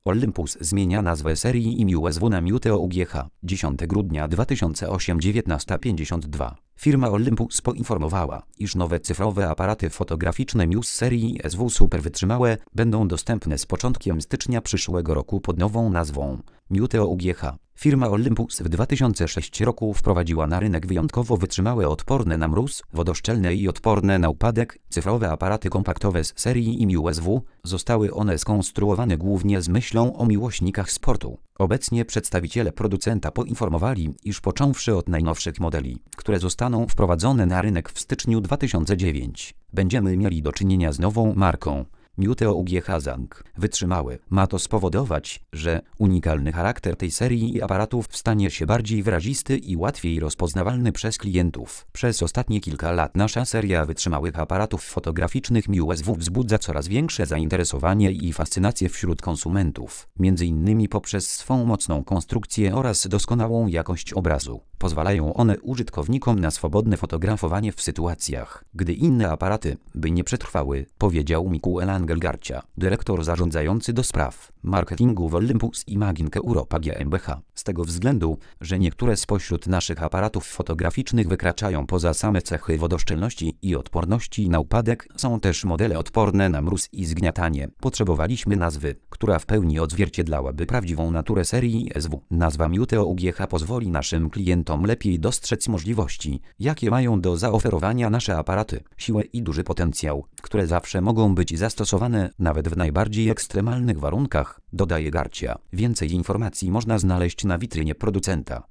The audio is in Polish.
Olympus zmienia nazwę serii IMI USW na Mute UGH. 10 grudnia 2008 19:52. Firma Olympus poinformowała, iż nowe cyfrowe aparaty fotograficzne MIUS serii SW Super wytrzymałe będą dostępne z początkiem stycznia przyszłego roku pod nową nazwą Mute UGH. Firma Olympus w 2006 roku wprowadziła na rynek wyjątkowo wytrzymałe, odporne na mróz, wodoszczelne i odporne na upadek cyfrowe aparaty kompaktowe z serii IMI USW. Zostały one skonstruowane głównie z myślą o miłośnikach sportu. Obecnie przedstawiciele producenta poinformowali, iż począwszy od najnowszych modeli, które zostaną wprowadzone na rynek w styczniu 2009, będziemy mieli do czynienia z nową marką Mute UGH Zang. Wytrzymały. Ma to spowodować, że unikalny charakter tej serii aparatów stanie się bardziej wyrazisty i łatwiej rozpoznawalny przez klientów. Przez ostatnie kilka lat nasza seria wytrzymałych aparatów fotograficznych MIUSW wzbudza coraz większe zainteresowanie i fascynację wśród konsumentów, m.in. poprzez swą mocną konstrukcję oraz doskonałą jakość obrazu. Pozwalają one użytkownikom na swobodne fotografowanie w sytuacjach, gdy inne aparaty by nie przetrwały, powiedział Mikuel Angelgarcia, dyrektor zarządzający do spraw marketingu w Olympus Imaging Europa GmbH. Z tego względu, że niektóre spośród naszych aparatów fotograficznych wykraczają poza same cechy wodoszczelności i odporności na upadek, są też modele odporne na mróz i zgniatanie. Potrzebowaliśmy nazwy, która w pełni odzwierciedlałaby prawdziwą naturę serii SW. Nazwa Mute UGH pozwoli naszym klientom lepiej dostrzec możliwości, jakie mają do zaoferowania nasze aparaty, siłę i duży potencjał, które zawsze mogą być zastosowane nawet w najbardziej ekstremalnych warunkach, dodaje Garcia. Więcej informacji można znaleźć na witrynie producenta.